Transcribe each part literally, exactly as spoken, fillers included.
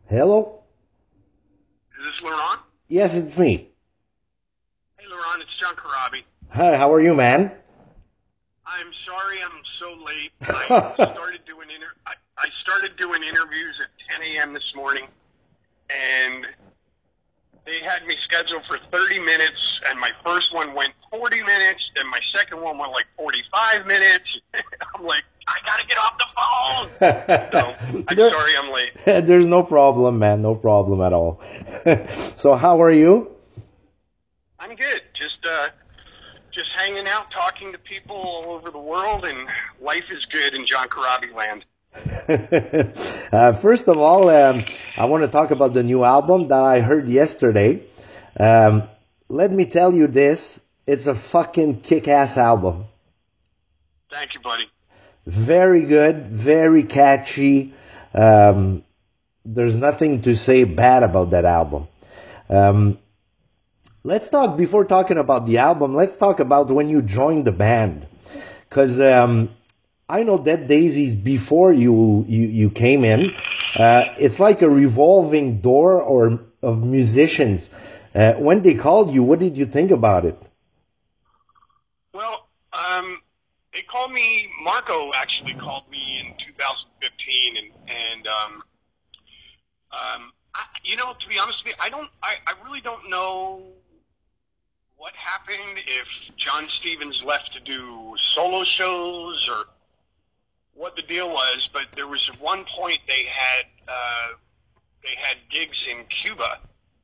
Hello? Is this Laurent? Yes, it's me. Hey, Laurent, it's John Corabi. Hi, how are you, man? I'm sorry I'm so late. I started doing inter- I, I started doing interviews at ten a.m. this morning, and they had me scheduled for thirty minutes, and my first one went forty minutes, and my second one went like forty-five minutes. I'm like, I gotta get off the phone. So I'm There- sorry I'm late. There's no problem, man. No problem at all. So how are you? I'm good. Just uh, just hanging out, talking to people all over the world, and life is good in John Corabi land. uh, first of all, um, I want to talk about the new album that I heard yesterday. Um, let me tell you this. It's a fucking kick-ass album. Thank you, buddy. Very good, very catchy. Um, there's nothing to say bad about that album. Um, let's talk, before talking about the album, let's talk about when you joined the band. Because um, I know Dead Daisies before you, you, you came in. Uh, it's like a revolving door or of musicians. Uh, when they called you, what did you think about it? Well, um, they called me. Marco actually called me in two thousand fifteen, and and um, um, I, you know, to be honest with you, I don't. I, I really don't know what happened. If John Stevens left to do solo shows or what the deal was, but there was at one point they had uh, they had gigs in Cuba,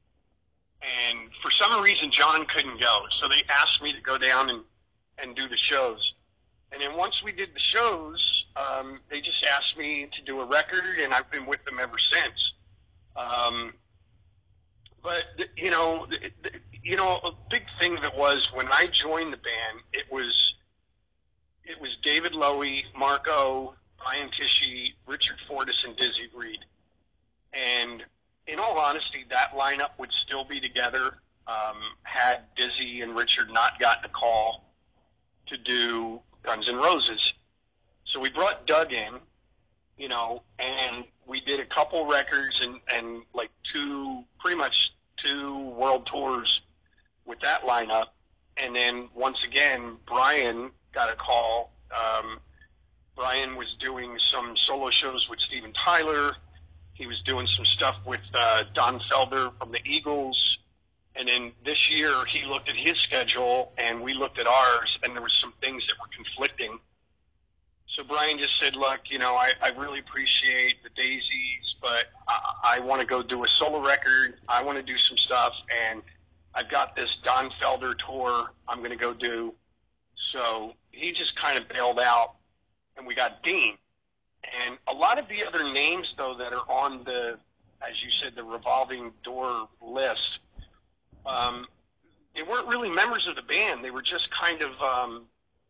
and for some reason John couldn't go, so they asked me to go down and and do the shows. And then once we did the shows, um, they just asked me to do a record, and I've been with them ever since. Um, but you know, you know, a big thing that was when I joined the band, it was it was David Lowy, Marco, Brian Tichy, Richard Fortus, and Dizzy Reed. And in all honesty, that lineup would still be together um, had Dizzy and Richard not gotten a call to do Guns N' Roses. So we brought Doug in, you know, and we did a couple records and, and like two, pretty much two world tours with that lineup. And then once again, Brian got a call. Um, Brian was doing some solo shows with Steven Tyler. He was doing some stuff with uh, Don Felder from the Eagles. And then this year he looked at his schedule and we looked at ours, and there was some things that were conflicting. So Brian just said, look, you know, I, I really appreciate the Daisies, but I, I want to go do a solo record. I want to do some stuff, and I've got this Don Felder tour I'm going to go do. So he just kind of bailed out, and we got Dean. And a lot of the other names, though, that are on the, as you said, the revolving door list, um, they weren't really members of the band. They were just kind of, um,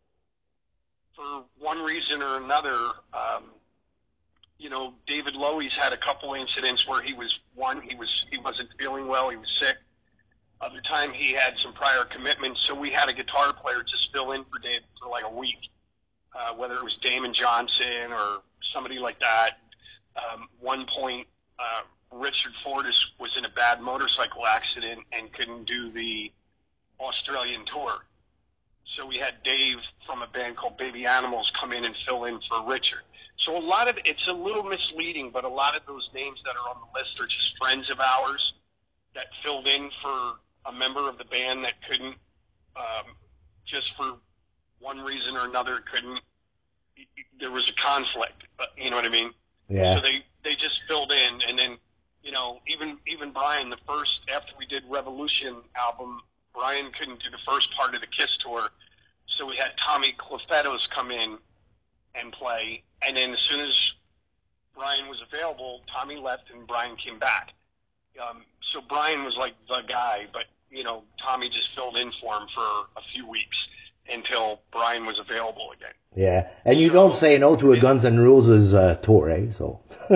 for one reason or another, um, you know, David Lowy's had a couple incidents where he was, one, he was, he wasn't feeling well, he was sick. Other time he had some prior commitments, so we had a guitar player just fill in for Dave for like a week, uh, whether it was Damon Johnson or somebody like that. Um, one point, uh, Richard Fortus was in a bad motorcycle accident and couldn't do the Australian tour. So we had Dave from a band called Baby Animals come in and fill in for Richard. So a lot of it's a little misleading, but a lot of those names that are on the list are just friends of ours that filled in for a member of the band that couldn't, um, just for one reason or another, couldn't. There was a conflict, but you know what I mean? Yeah. So they they just filled in, and then you know even even Brian, the first after we did Revolution album, Brian couldn't do the first part of the Kiss tour. So we had Tommy Clufetos come in and play, and then as soon as Brian was available, Tommy left and Brian came back. Um, so Brian was like the guy, but you know Tommy just filled in for him for a few weeks until Brian was available again. Yeah, and you So, don't say no to a Guns N' Roses uh, tour, eh? So.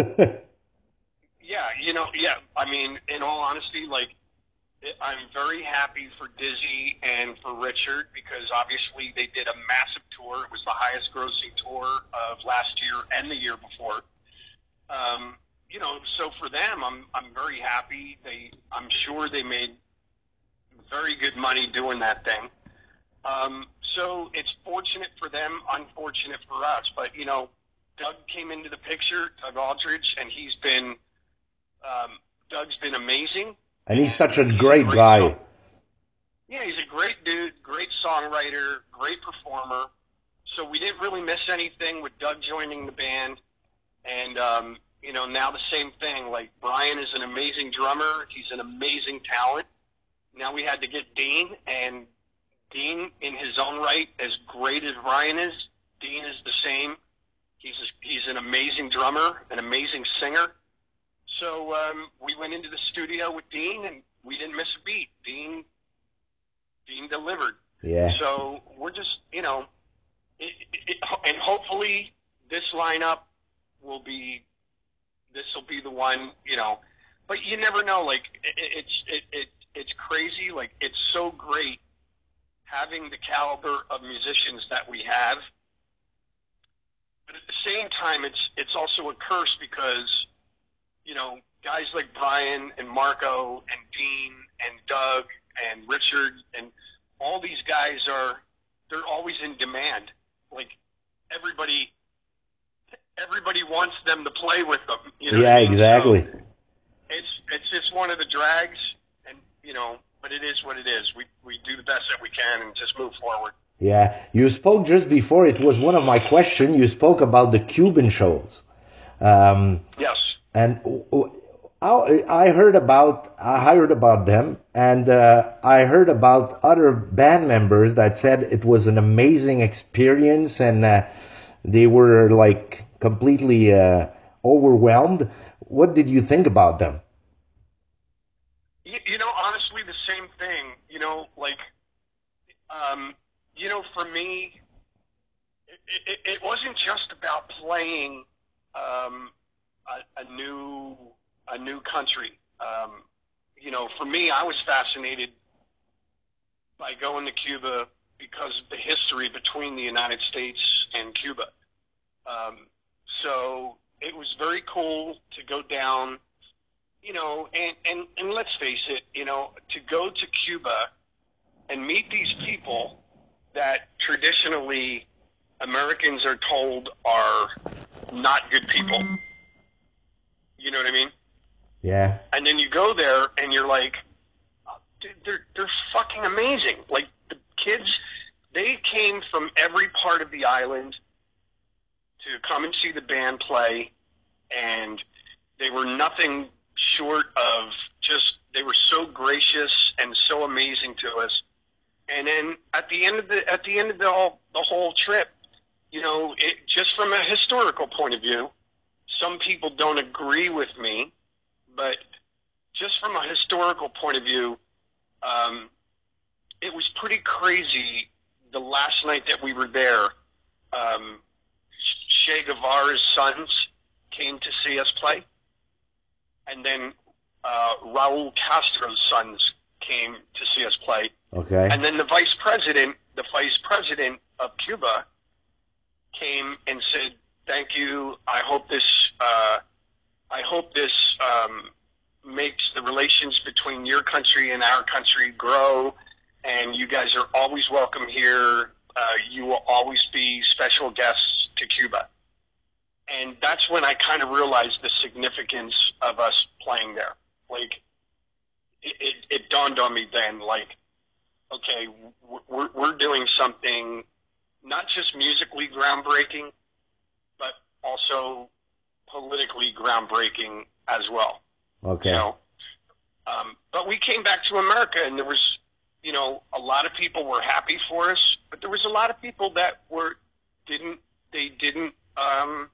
yeah, you know, yeah. I mean, in all honesty, like. I'm very happy for Dizzy and for Richard because obviously they did a massive tour. It was the highest grossing tour of last year and the year before. Um, you know, so for them, I'm I'm very happy. They, I'm sure they made very good money doing that thing. Um, so it's fortunate for them, unfortunate for us. But you know, Doug came into the picture, Doug Aldrich, and he's been, um, Doug's been amazing. And he's such a He's great, great guy. song- Yeah, he's a great dude, great songwriter, great performer. So we didn't really miss anything with Doug joining the band. And, um, you know, now the same thing. Like, Brian is an amazing drummer. He's an amazing talent. Now we had to get Dean, and Dean, in his own right, as great as Brian is, Dean is the same. He's a, he's an amazing drummer, an amazing singer. So um, we went into the studio with Dean, and we didn't miss a beat. Dean, Dean delivered. Yeah. So we're just, you know, it, it, and hopefully this lineup will be, this will be the one, you know. But you never know. Like it, it's it, it it's crazy. Like it's so great having the caliber of musicians that we have. But at the same time, it's it's also a curse because, you know, guys like Brian and Marco and Dean and Doug and Richard and all these guys are, they're always in demand. Like everybody, everybody wants them to play with them. You know Yeah, what I mean? exactly. So it's it's just one of the drags, and you know, but it is what it is. We we do the best that we can and just move forward. Yeah, you spoke just before. It was one of my questions. You spoke about the Cuban shows. Um, Yes. And I I heard about I heard about them, and uh, I heard about other band members that said it was an amazing experience, and uh, they were like completely uh, overwhelmed. What did you think about them? You, you know, honestly, the same thing. You know, like, um, you know, for me, it, it, it wasn't just about playing um, a, a new a new country. Um, you know, for me, I was fascinated by going to Cuba because of the history between the United States and Cuba. Um, so it was very cool to go down, you know, and, and, and let's face it, you know, to go to Cuba and meet these people that traditionally Americans are told are not good people. You know what I mean? Yeah. And then you go there and you're like, dude, they're, they're fucking amazing. Like the kids, they came from every part of the island to come and see the band play, and they were nothing short of just, they were so gracious and so amazing to us. And then at the end of the, at the end of the whole, the whole trip, you know, it, just from a historical point of view, some people don't agree with me, but just from a historical point of view, um, it was pretty crazy the last night that we were there. Um, Che Guevara's sons came to see us play, and then uh, Raul Castro's sons came to see us play. Okay. And then the vice president, the vice president of Cuba, came and said, "Thank you. I hope this, uh, I hope this um, makes the relations between your country and our country grow. And you guys are always welcome here. Uh, you will always be special guests to Cuba." And that's when I kind of realized the significance of us playing there. Like, it, it, it dawned on me then, like, okay, we're, we're doing something not just musically groundbreaking, but also politically groundbreaking as well. Okay. You know, um, but we came back to America, and there was, you know, a lot of people were happy for us, but there was a lot of people that were didn't they didn't um,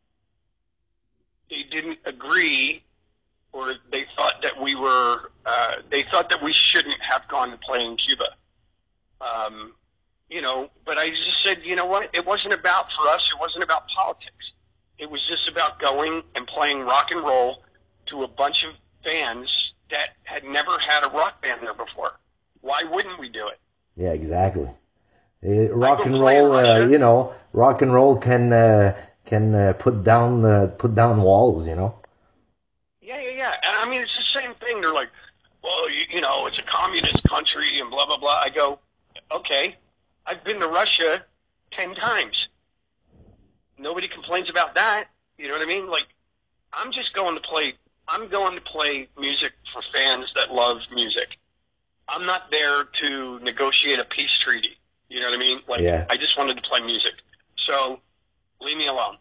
they didn't agree, or they thought that we were uh, they thought that we shouldn't have gone to play in Cuba. Um, you know, but I just said, you know what? It wasn't about, for us, it wasn't about politics. It was just about going and playing rock and roll to a bunch of fans that had never had a rock band there before. Why wouldn't we do it? Yeah, exactly. Uh, rock go and play in roll, uh, Russia. you know, rock and roll can uh, can uh, put down uh, put down walls, you know. Yeah, yeah, yeah. And I mean, it's the same thing. They're like, well, you, you know, it's a communist country and blah, blah, blah. I go, okay, I've been to Russia ten times. Nobody complains about that. You know what I mean? Like, I'm just going to play, I'm going to play music for fans that love music. I'm not there to negotiate a peace treaty. You know what I mean? Like, Yeah. I just wanted to play music. So, leave me alone.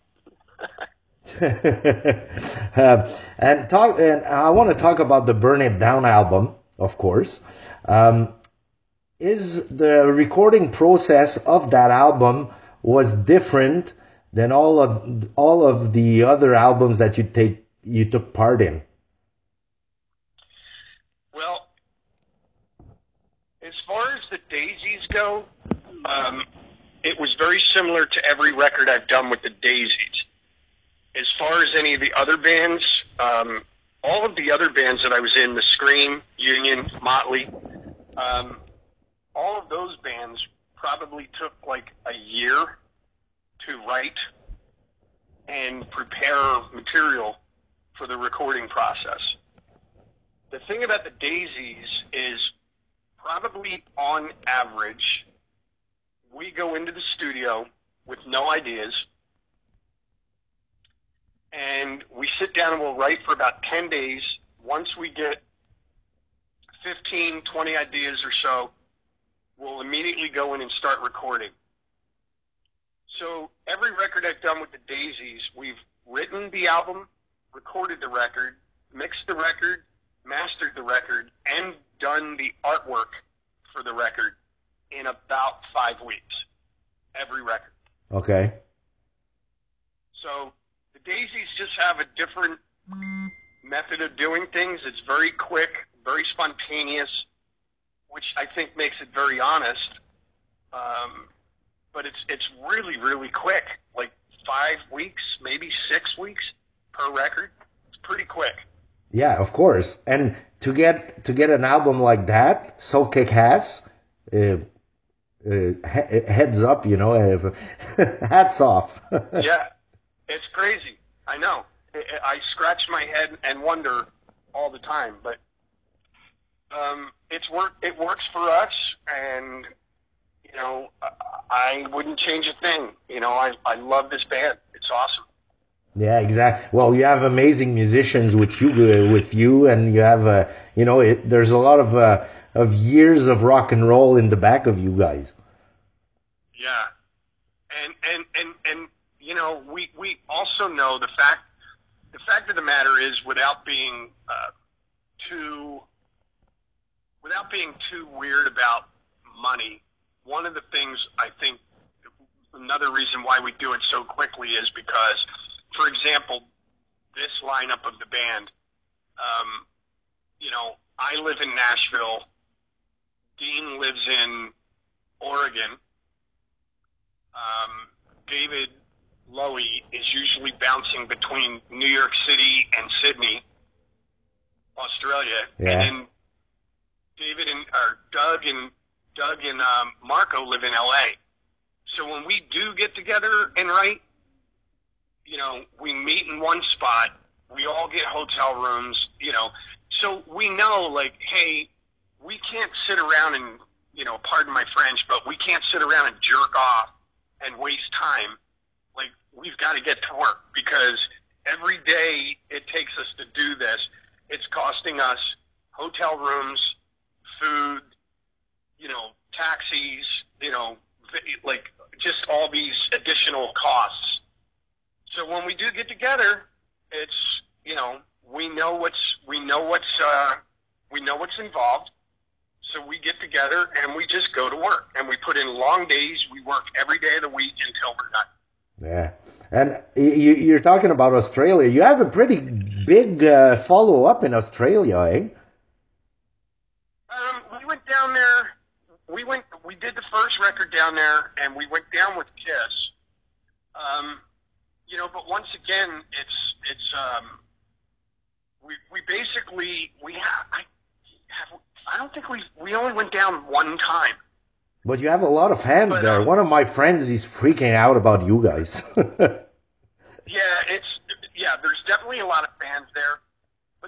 uh, and talk, and I want to talk about the Burn It Down album, of course. Um, is the recording process of that album was different than all of all of the other albums that you take you took part in? Well, as far as the Daisies go, um, it was very similar to every record I've done with the Daisies. As far as any of the other bands, um, all of the other bands that I was in, the Scream, Union, Motley, um, all of those bands probably took like a year to write and prepare material for the recording process. The thing about the Daisies is probably on average, we go into the studio with no ideas, and we sit down and we'll write for about ten days. Once we get fifteen, twenty ideas or so, we'll immediately go in and start recording. So every record I've done with the Daisies, we've written the album, recorded the record, mixed the record, mastered the record, and done the artwork for the record in about five weeks. Every record. Okay. So the Daisies just have a different method of doing things. It's very quick, very spontaneous, which I think makes it very honest. Um, but it's it's really, really quick. Like five weeks, maybe six weeks per record. It's pretty quick. Yeah, of course. And to get to get an album like that, so kick-ass, uh, uh, he- heads up, you know, uh, hats off. Yeah, it's crazy. I know. I, I scratch my head and wonder all the time, but um, it's work. It works for us, and you know, I, I wouldn't change a thing. You know, I I love this band. It's awesome. Yeah, exactly. Well, you have amazing musicians with you, uh, with you, and you have, uh, you know, it, there's a lot of uh, of years of rock and roll in the back of you guys. Yeah, and and and and you know, we we also know the fact. The fact of the matter is, without being uh, too without being too weird about money, one of the things I think another reason why we do it so quickly is because, for example, this lineup of the band, um, you know, I live in Nashville, Dean lives in Oregon, um, David Lowy is usually bouncing between New York City and Sydney, Australia, Yeah. and then David and or Doug and Doug and um, Marco live in L A. So when we do get together and write, you know, we meet in one spot. We all get hotel rooms, you know. So we know, like, hey, we can't sit around and, you know, pardon my French, but we can't sit around and jerk off and waste time. Like, we've got to get to work because every day it takes us to do this, it's costing us hotel rooms, food, you know, taxis, you know, like just all these additional costs. So when we do get together, it's, you know, we know what's, we know what's, uh, we know what's involved. So we get together and we just go to work and we put in long days. We work every day of the week until we're done. Yeah. And you, you're talking about Australia. You have a pretty big uh, follow-up in Australia, eh? Um, we went down there. We went. We did the first record down there, and we went down with Kiss. Um, you know, but once again, it's it's. Um, we we basically we have. I have. I don't think we we only went down one time. But you have a lot of fans But, there. um, One of my friends is freaking out about you guys. Yeah, it's yeah. There's definitely a lot of fans there.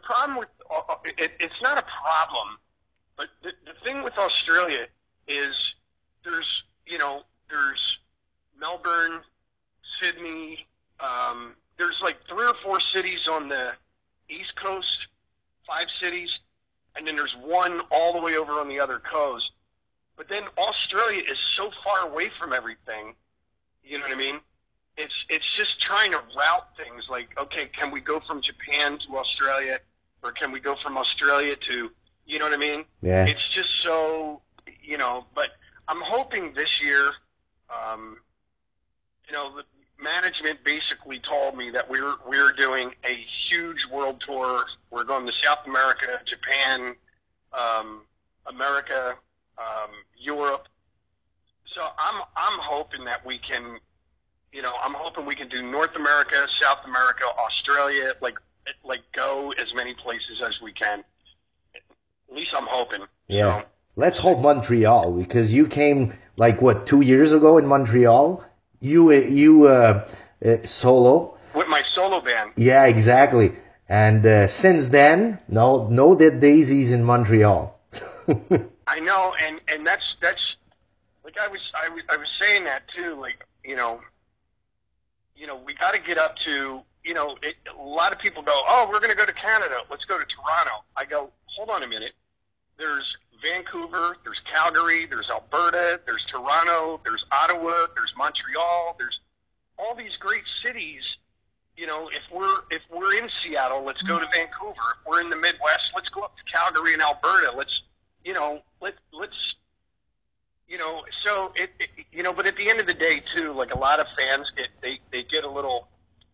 problem with uh, it, it's not a problem, but the, the thing with Australia is there's you know there's Melbourne, Sydney. Um, there's like three or four cities on the East Coast, five cities, and then there's one all the way over on the other coast. But then Australia is so far away from everything. You know what I mean? It's it's just trying to route things like, okay, can we go from Japan to Australia, or can we go from Australia to, you know what I mean? Yeah. It's just so, you know. But I'm hoping this year, um, you know, the management basically told me that we're we're doing a huge world tour. We're going to South America, Japan, um, America, um, Europe. So I'm I'm hoping that we can. You know, I'm hoping we can do North America, South America, Australia, like like go as many places as we can. At least I'm hoping. Yeah. So, Let's hope Montreal, because you came like what two years ago in Montreal. You you uh, uh, solo. with my solo band. Yeah, exactly. And uh, since then, no no dead daisies in Montreal. I know, and and that's that's like I was I was I was saying that too. Like you know. You know, we got to get up to, you know, it, a lot of people go, oh, we're going to go to Canada. Let's go to Toronto. I go, hold on a minute. There's Vancouver, there's Calgary, there's Alberta, there's Toronto, there's Ottawa, there's Montreal, there's all these great cities. You know, if we're if we're in Seattle, let's go to Vancouver. If we're in the Midwest, let's go up to Calgary and Alberta. Let's, you know, let let's. You know, so it, it, you know, but at the end of the day, too, like a lot of fans get, they, they get a little,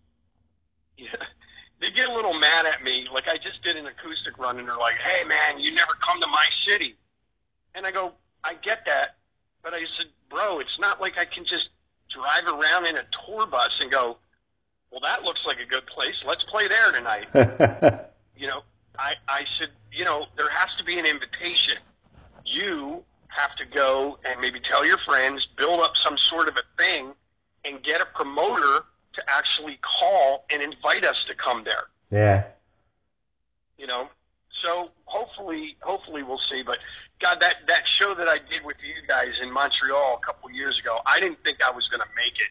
they get a little mad at me. Like I just did an acoustic run and they're like, hey man, you never come to my city. And I go, I get that. But I said, bro, it's not like I can just drive around in a tour bus and go, well, that looks like a good place. Let's play there tonight. You know, I, I said, you know, there has to be an invitation. You have to go and maybe tell your friends, build up some sort of a thing, and get a promoter to actually call and invite us to come there. Yeah. You know, so hopefully, hopefully we'll see. But God, that that show that I did with you guys in Montreal a couple of years ago, I didn't think I was going to make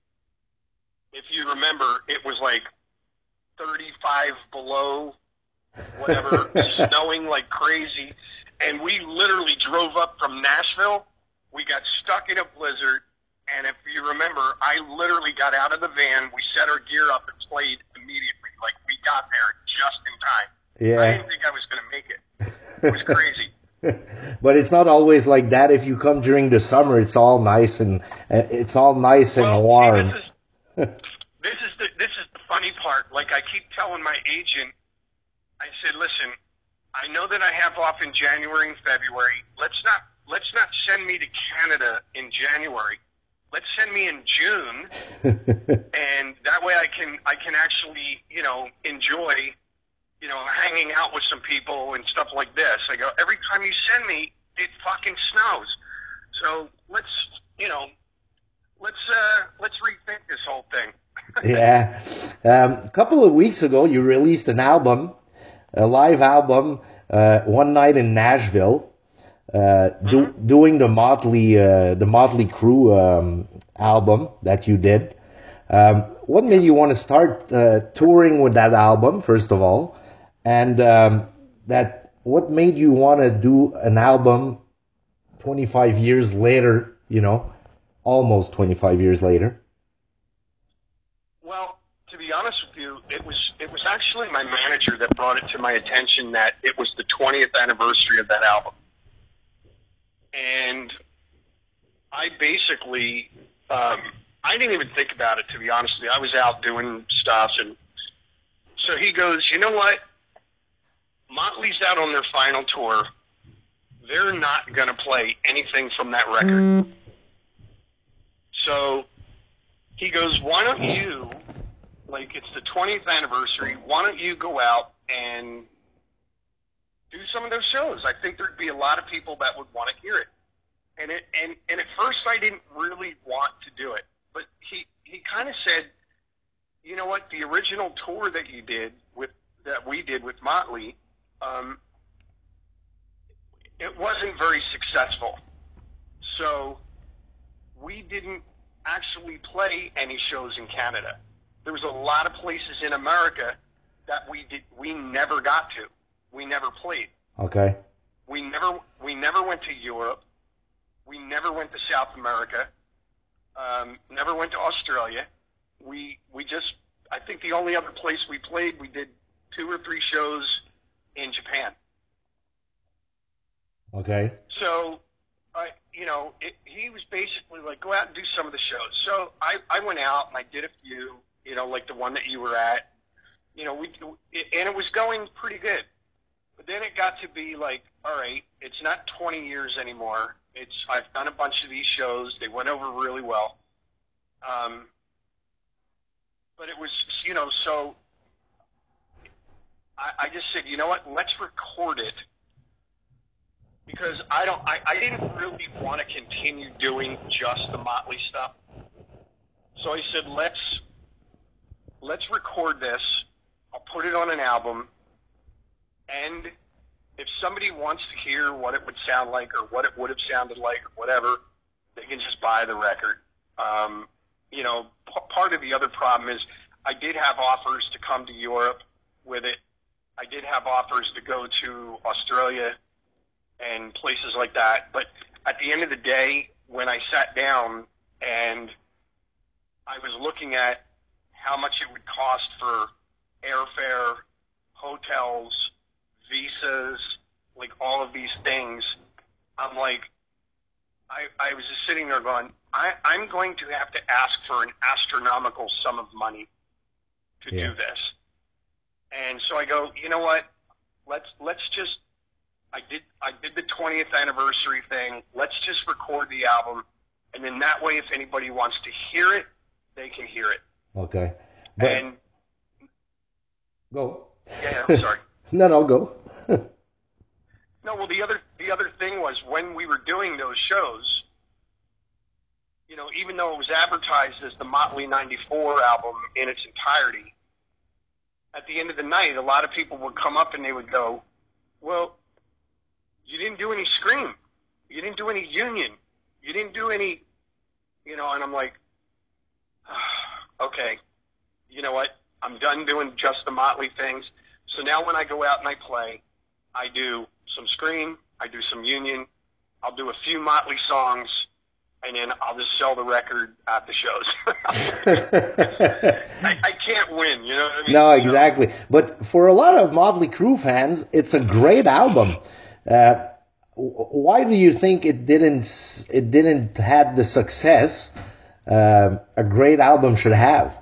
it. If you remember, it was like thirty-five below, whatever, snowing like crazy. And we literally drove up from Nashville. We got stuck in a blizzard. And if you remember, I literally got out of the van. We set our gear up and played immediately. Like, we got there just in time. Yeah. I didn't think I was going to make it. It was crazy. But it's not always like that. If you come during the summer, it's all nice and uh, it's all nice and well, warm. See, this, is, this is the this is the funny part. Like I keep telling my agent, I said, listen, I know that I have off in January and February. Let's not let's not send me to Canada in January. Let's send me in June, and that way I can I can actually you know enjoy you know hanging out with some people and stuff like this. I go, every time you send me, it fucking snows. So let's you know let's uh, let's rethink this whole thing. Yeah. Um, a couple of weeks ago, you released an album. A live album, uh, one night in Nashville, uh, do, Mm-hmm. doing the Motley, uh, the Motley Crue um, album that you did. Um, what made you want to start uh, touring with that album, first of all, and um, that what made you want to do an album twenty-five years later? You know, almost twenty-five years later. Well, to be honest with you, it was it was actually my manager that brought it to my attention that it was the twentieth anniversary of that album, and I basically um, I didn't even think about it, to be honest with you. I was out doing stuff, and so he goes, you know what? Motley's out on their final tour. They're not going to play anything from that record. Mm. So he goes, why don't you, like it's the twentieth anniversary, why don't you go out and do some of those shows? I think there'd be a lot of people that would want to hear it. And it and, and at first I didn't really want to do it. But he, he kind of said, you know what, the original tour that you did with that we did did with Motley, um, it wasn't very successful. So we didn't actually play any shows in Canada. There was a lot of places in America that we did we never got to. We never played. Okay. We never we never went to Europe. We never went to South America. Um, never went to Australia. We we just I think the only other place we played, we did two or three shows in Japan. Okay. So, I you know, it, he was basically like, go out and do some of the shows. So I I went out and I did a few, you know, like the one that you were at. You know, we and it was going pretty good. But then it got to be like, all right, it's not twenty years anymore. It's I've done a bunch of these shows. They went over really well. Um, but it was, you know, so I, I just said, you know what, let's record it. Because I don't, I, I didn't really want to continue doing just the Motley stuff. So I said, let's, let's record this. I'll put it on an album. And if somebody wants to hear what it would sound like or what it would have sounded like or whatever, they can just buy the record. Um, you know, p- part of the other problem is I did have offers to come to Europe with it. I did have offers to go to Australia and places like that. But at the end of the day, when I sat down and I was looking at how much it would cost for airfare, hotels, visas, like all of these things, I'm like, I, I was just sitting there going, I, I'm going to have to ask for an astronomical sum of money to Yeah. do this. And so I go, you know what? Let's let's just I did I did the twentieth anniversary thing. Let's just record the album, and then that way, if anybody wants to hear it, they can hear it. Okay. But And go. yeah, I'm sorry. No, no, go. No, well, the other the other thing was when we were doing those shows, you know, even though it was advertised as the Motley ninety-four album in its entirety, at the end of the night, a lot of people would come up and they would go, well, you didn't do any Scream. You didn't do any Union. You didn't do any, you know, and I'm like, okay, you know what? I'm done doing just the Motley things. So now when I go out and I play, I do some Scream, I do some Union, I'll do a few Motley songs, and then I'll just sell the record at the shows. I, I can't win, you know what I mean? No, exactly. But for a lot of Motley Crue fans, it's a great album. Uh, why do you think it didn't it didn't have the success uh, a great album should have?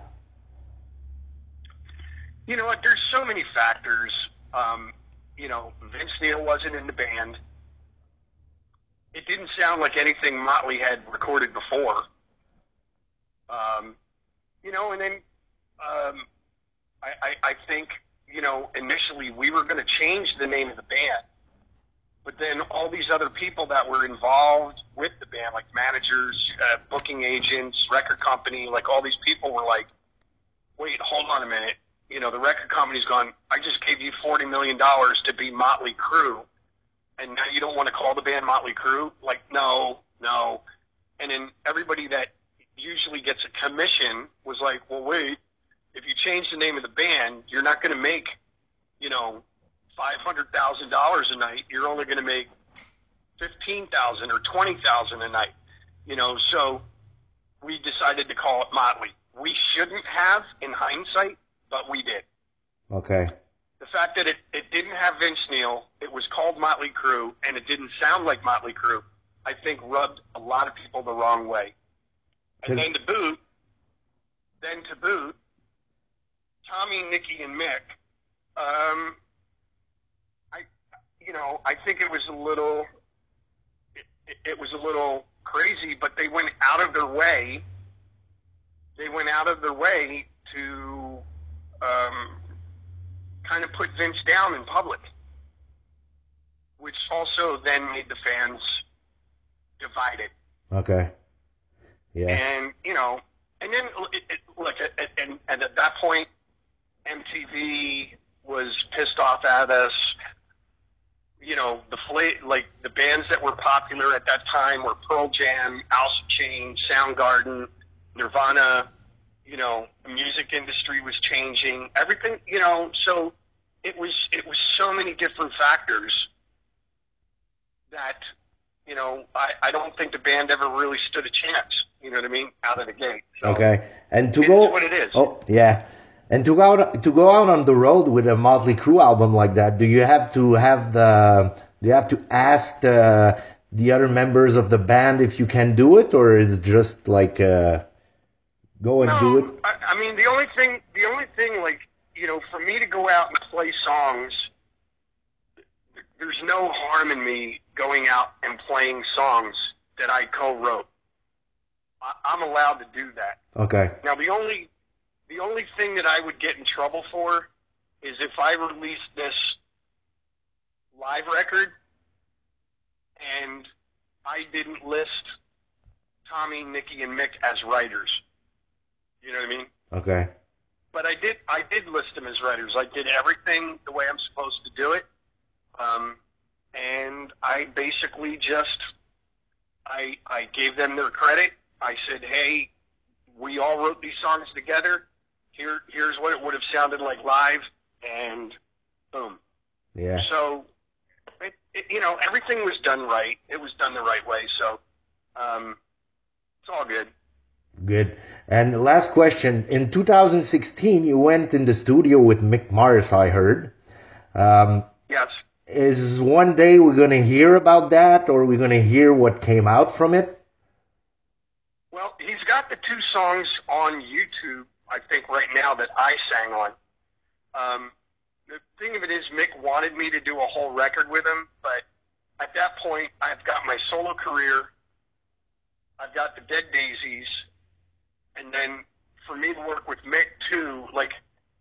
You know what? There's so many factors. Um, you know, Vince Neil wasn't in the band. It didn't sound like anything Motley had recorded before. Um, you know, and then um, I, I, I think, you know, initially we were going to change the name of the band. But then all these other people that were involved with the band, like managers, uh, booking agents, record company, like all these people were like, wait, hold on a minute. You know, the record company's gone, I just gave you forty million dollars to be Motley Crue, and now you don't want to call the band Motley Crue? Like, no, no. And then everybody that usually gets a commission was like, well, wait, if you change the name of the band, you're not going to make, you know, five hundred thousand dollars a night. You're only going to make fifteen thousand dollars or twenty thousand dollars a night. You know, so we decided to call it Motley. We shouldn't have, in hindsight, but we did. Okay. The fact that it, it didn't have Vince Neil, it was called Motley Crue, and it didn't sound like Motley Crue, I think rubbed a lot of people the wrong way. And then to boot, then to boot, Tommy, Nicky, and Mick, um, I, you know, I think it was a little, it, it, it was a little crazy, but they went out of their way, they went out of their way to, um, kind of put Vince down in public, which also then made the fans divided. Okay. Yeah. And, you know, and then, it, it, look, and, and at that point, M T V was pissed off off at us. You know, the fla- like the bands that were popular at that time were Pearl Jam, Alice in Chains, Soundgarden, Nirvana. You know, the music industry was changing. Everything, you know, so it was it was so many different factors that, you know, I, I don't think the band ever really stood a chance. You know what I mean? Out of the gate. So Okay, and to it go. is what it is. Oh yeah, and to go out, to go out on the road with a Motley Crue album like that, do you have to have the do you have to ask the the other members of the band if you can do it, or is it just like uh, go and no, do it? I, I mean the only thing the only thing like, you know, for me to go out and play songs, there's no harm in me going out and playing songs that I co-wrote. I, I'm allowed to do that. Okay. Now the only the only thing that I would get in trouble for is if I released this live record and I didn't list Tommy, Nikki, and Mick as writers. You know what I mean? Okay. But I did I did list them as writers. I did everything the way I'm supposed to do it. Um, and I basically just I I gave them their credit. I said, hey, we all wrote these songs together. Here, here's what it would have sounded like live, and boom. Yeah. So, it, it, you know, everything was done right. It was done the right way. So, um, it's all good. Good. And last question. In two thousand sixteen, you went in the studio with Mick Mars, I heard. Um, Yes. is one day we're going to hear about that, or we're going to hear what came out from it? Well, he's got the two songs on YouTube, I think, right now that I sang on. Um, the thing of it is, Mick wanted me to do a whole record with him, but at that point, I've got my solo career, I've got the Dead Daisies, and then for me to work with Mick too, like,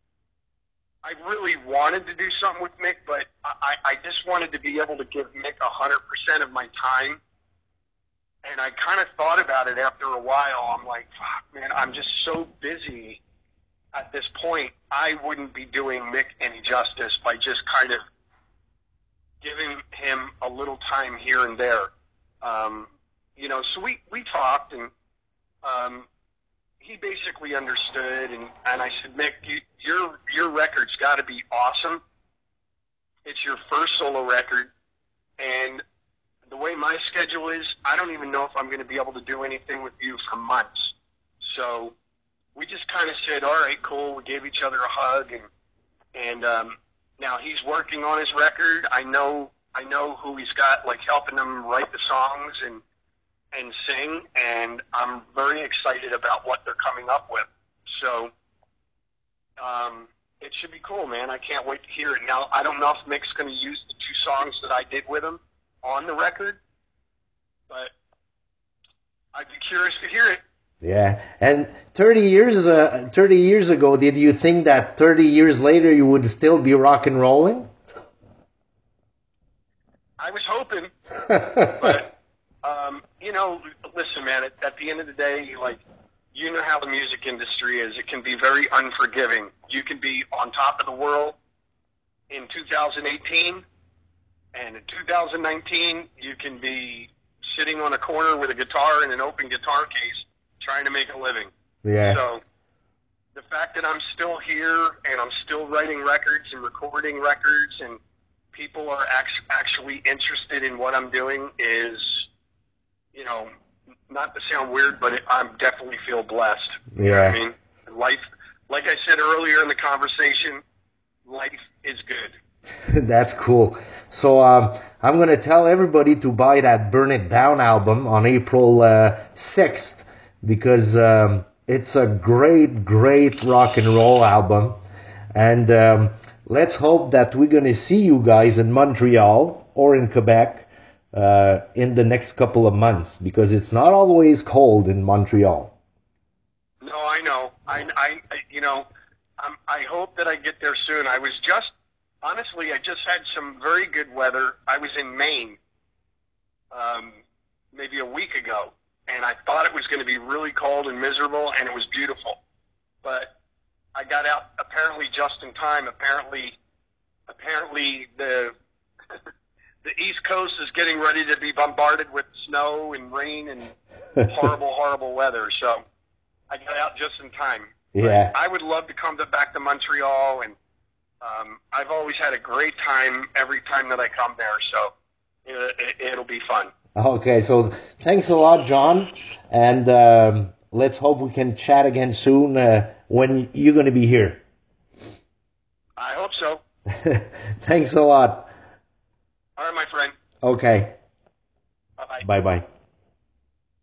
I really wanted to do something with Mick, but I, I just wanted to be able to give Mick one hundred percent of my time. And I kind of thought about it after a while. I'm like, fuck, man, I'm just so busy at this point. I wouldn't be doing Mick any justice by just kind of giving him a little time here and there. Um, you know, so we, we talked, and um, he basically understood. And, and I said, Mick, you, your, your record's got to be awesome. It's your first solo record. And the way my schedule is, I don't even know if I'm going to be able to do anything with you for months. So we just kind of said, all right, cool. We gave each other a hug, and and um, now he's working on his record. I know I know who he's got, like, helping him write the songs and and sing, and I'm very excited about what they're coming up with. So um, it should be cool, man. I can't wait to hear it. Now, I don't know if Mick's going to use the two songs that I did with him on the record, but I'd be curious to hear it. Yeah. And thirty years, uh, thirty years ago, did you think that thirty years later you would still be rock and rolling? I was hoping, but um, you know, listen, man. At, at the end of the day, like, you know how the music industry is. It can be very unforgiving. You can be on top of the world in two thousand eighteen, and in two thousand nineteen, you can be sitting on a corner with a guitar and an open guitar case trying to make a living. Yeah. So the fact that I'm still here and I'm still writing records and recording records and people are act- actually interested in what I'm doing is, you know, not to sound weird, but it, I definitely feel blessed. You know what I Yeah. mean? Life, like I said earlier in the conversation, life is good. That's cool. So um, I'm going to tell everybody to buy that Burn It Down album on April uh, sixth, because um, it's a great, great rock and roll album. And um, let's hope that we're going to see you guys in Montreal or in Quebec uh, in the next couple of months, because it's not always cold in Montreal. No, I know. I, I, I you know, I'm, I hope that I get there soon. I was just, honestly, I just had some very good weather. I was in Maine, um, maybe a week ago, and I thought it was going to be really cold and miserable, and it was beautiful. But I got out apparently just in time. Apparently, apparently the the East Coast is getting ready to be bombarded with snow and rain and horrible, horrible weather. So I got out just in time. Yeah. But I would love to come to, back to Montreal, and um, I've always had a great time every time that I come there. So it, it, it'll be fun. Okay, so thanks a lot, John, and um, let's hope we can chat again soon uh, when you're going to be here. I hope so. Thanks a lot. All right, my friend. Okay. Bye-bye. Bye-bye.